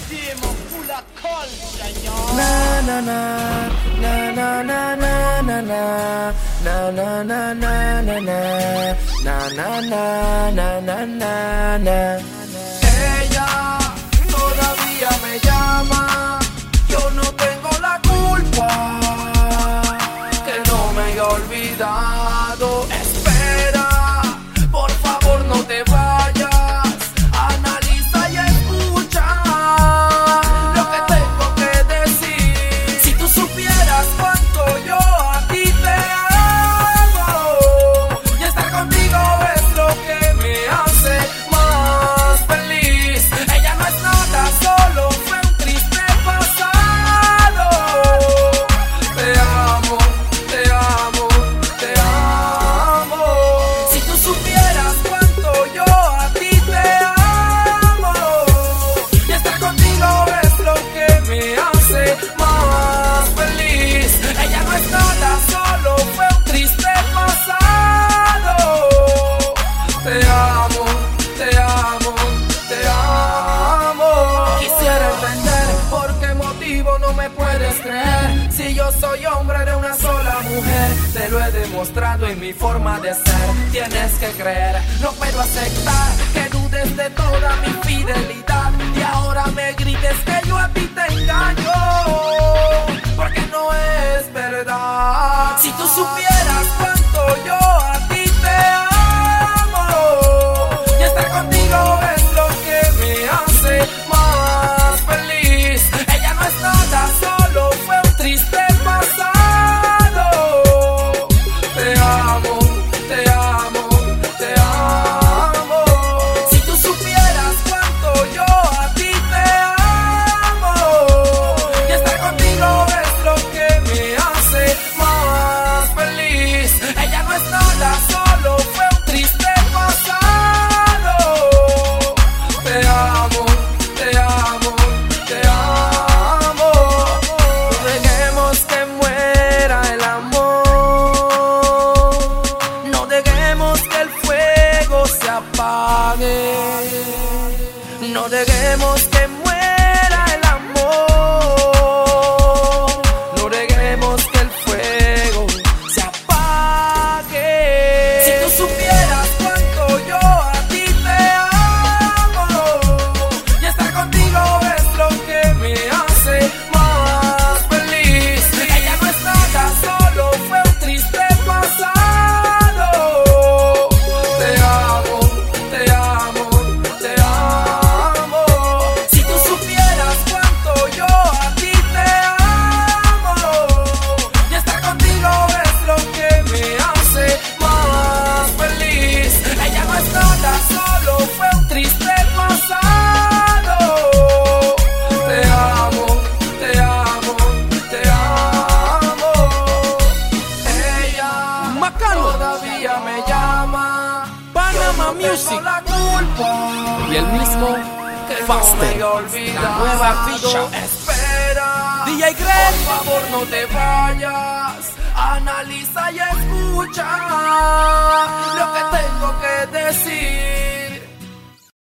Demo full of culture, Na na na na na na na na na na na na na na na na na na na. Ella todavía me llama, yo no tengo la culpa, que no me he olvidado. Espera, por favor no te vayas, analiza y escucha lo que tengo que decir. Si tú supieras cuánto yo a ti te amo, y estar contigo es lo que me hace más feliz. Ella no es nada, solo fue un triste pasado. Te amo, te amo, te amo. Si tú supieras cuánto yo a ti te amo, y estar contigo es lo que me hace más feliz. Ella no es nada, solo fue un triste pasado. Te amo, te amo, te amo. Quisiera entender por qué motivo no me puedes creer. Si yo soy hombre de una sola mujer, te lo he demostrado en mi forma de ser. Tienes que creer, no puedo aceptar que dudes de toda mi fidelidad y ahora me grites que yo a ti te engaño, porque no es verdad. Si tú supieras cuánto yo a ti te amo, y estar contigo es lo que me hace más feliz. Ella no es nada, solo fue un triste pasado. Te amo, te amo, te amo. Si tú supieras cuánto yo a ti te amo, y estar contigo es lo que me hace más feliz. Ella no es nada, solo fue un triste pasado. Te amo, te amo, te amo. No dejemos que muera el amor, no dejemos que el fuego se apague, no dejemos que muera el amor, no dejemos que el fuego se apague. Si tú supieras cuánto yo a ti te amo, y estar contigo es lo que me hace más feliz. Ella no es nada, solo fue un triste pasado. Te amo, te amo, te amo. Si tú supieras cuánto yo a ti te amo, y estar contigo es lo que me hace más feliz. Ella no es nada, solo fue un triste pasado. Te amo, te amo, te amo. Ella todavía me llama, Panama no tengo Music la culpa, y el mismo que no Faster, me he olvidado. la nueva ficha. Espera, DJ por Greg. favor no te vayas, analiza y escucha lo que tengo que decir.